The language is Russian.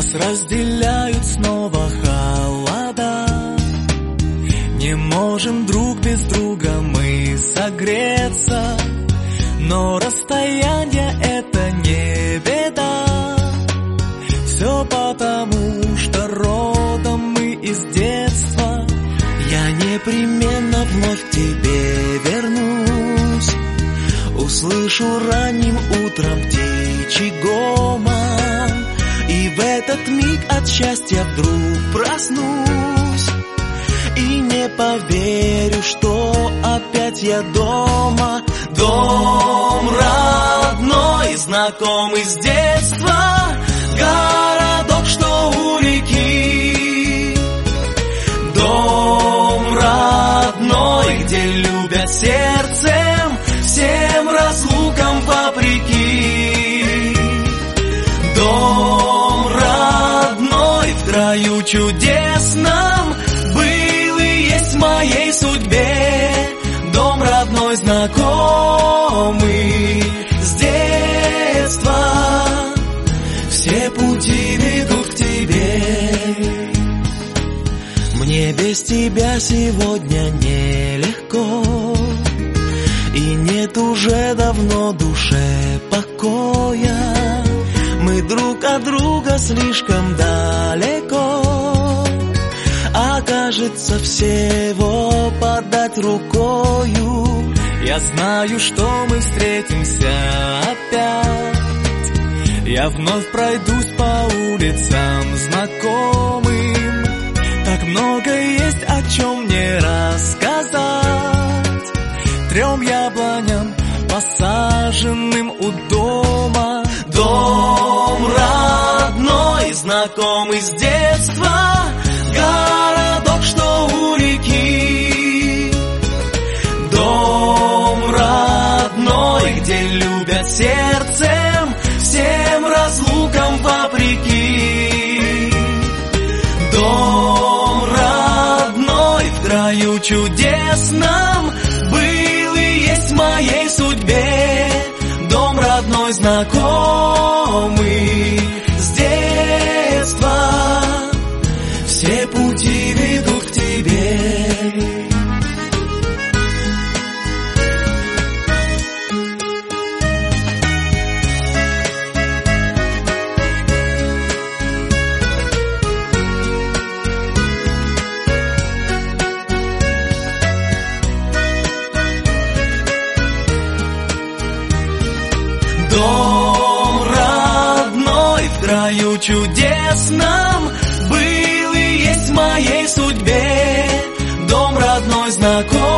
Нас разделяют снова холода. Не можем друг без друга мы согреться, но расстояние — это не беда. Все потому, что родом мы из детства. Я непременно вновь к тебе вернусь. Услышу ранним утром птичий гомон, и в этот миг от счастья вдруг проснусь. И не поверю, что опять я дома. Дом родной, знакомый с детства, городок, что у реки. Дом родной, где любят сердцем, всем разлукам вопреки. Дом родной, в краю чудесном, был и есть в моей судьбе. Дом родной, знакомый с детства, все пути ведут к тебе. Мне без тебя сегодня нелегко, и нет уже давно душе покоя. Мы друг от друга слишком далеко, а кажется, всего подать рукою. Я знаю, что мы встретимся опять. Я вновь пройдусь по улицам знакомым. Так много есть, о чем мне рассказать. 3 яблоням, посаженным у дома. Дом родной, знакомый с детства, городок, что у реки. Дом родной, где любят сердцем, всем разлукам вопреки. Дом родной, в краю чудесном, был и есть в моей судьбе. Дом родной, знакомый с детства, все пути ведут к тебе. Дом родной, в краю чудесном, был и есть в моей судьбе. Дом родной, знакомый